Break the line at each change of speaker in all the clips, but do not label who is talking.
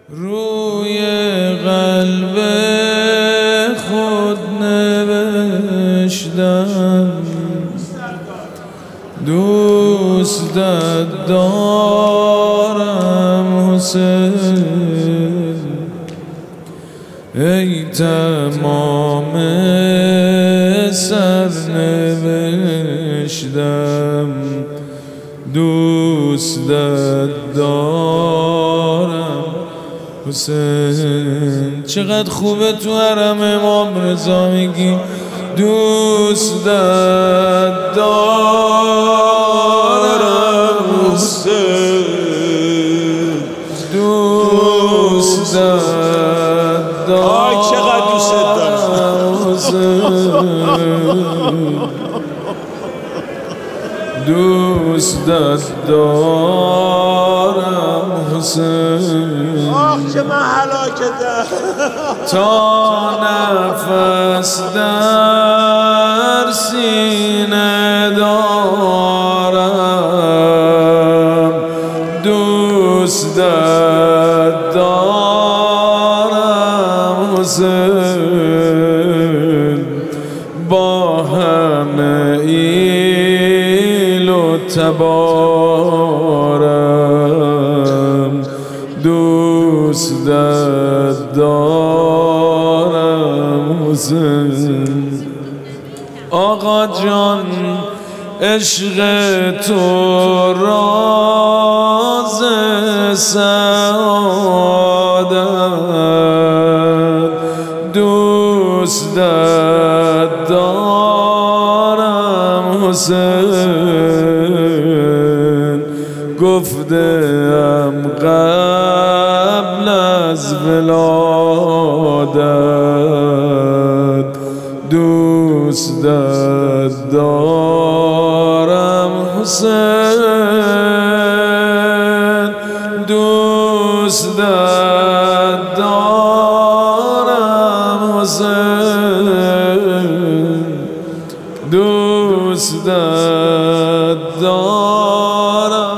روی قلب خود نوشتم دوست دارم حسین، ای تمام سرنوشتم دوست دارم حسین. چقدر خوبه تو حرم امام رضا میگی دوست دارم حسین، دوست دارم
چقدر دوست دارم
حسین، دوست دارم حسین.
آخ چه من هلاکتم
تا نفس در سینه دارم دوست دارم حسین، با همه ایل و تبارم دوست دارم حسین. آقا جان عشق تو راز سعادت دوست دارم حسین، گفتم قبل از ولادت دوست دارم حسین، دوست دارم حسین، دوست دارم،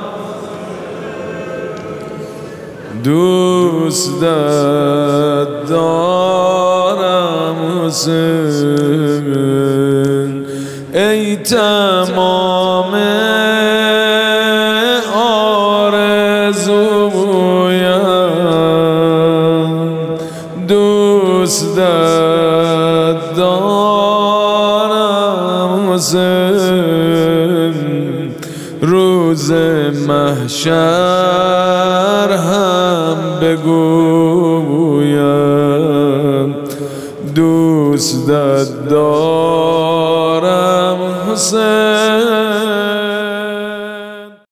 دوست دارم حسین، ای تمام آرزویم دوست دارم حسین، روز محشر هم بگویم دوست دارم حسین.